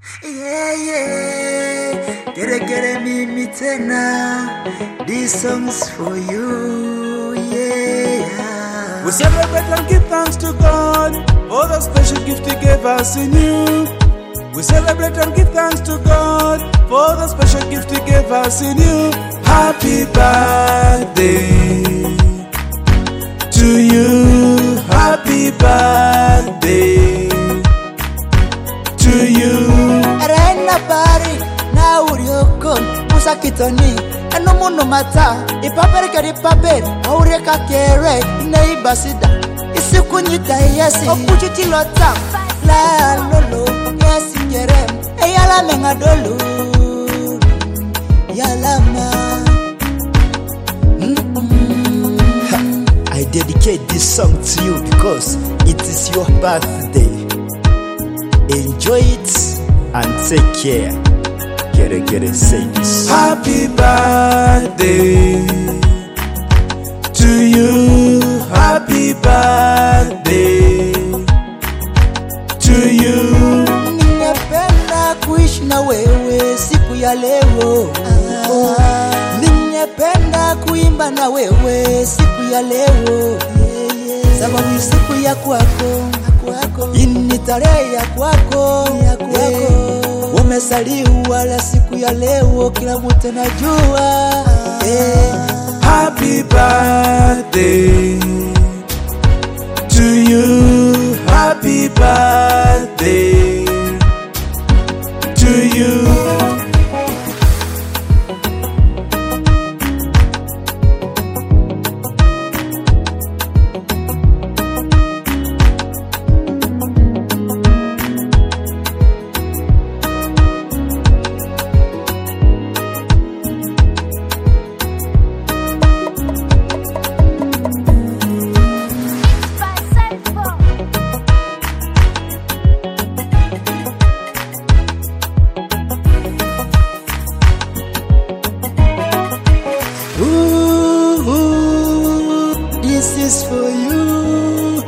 Yeah, yeah. Get me tena. This song's for you. Yeah. We celebrate and give thanks to God for the special gift He gave us in you. We celebrate and give thanks to God for the special gift He gave us in you. Happy birthday to you. Happy birthday to you. Arena bari na uriokon musa kitoni eno muno mata ipapere kari papere aureka kere neibasida isikunyita yesi opuchiti lota la lolo yesi nyere eyala mengadolo yalama. I dedicate this song to you because it is your birthday. Enjoy it and take care. Get it, say this. Happy birthday to you. Happy birthday to you. Ningependa kuishi na wewe siku ya leo. Ningependa kuimba na wewe siku ya leo. Sababu siku ya kwako ini tarehe ya kwako. Umesaliwa la siku ya leo, kila mtu anajua. Happy birthday to you. Happy birthday to you. This is for you.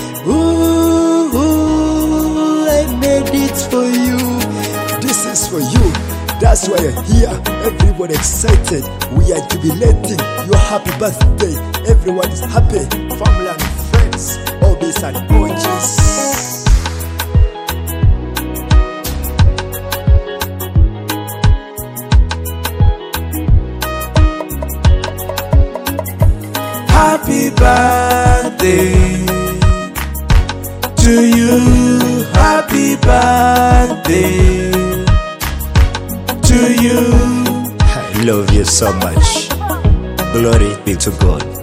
I made it for you. This is for you. That's why you're here. Everyone excited. We are jubilating your happy birthday. Everyone is happy. Family and friends. Obis and OGs. Happy birthday to you. Happy birthday to you. I love you so much. Glory be to God.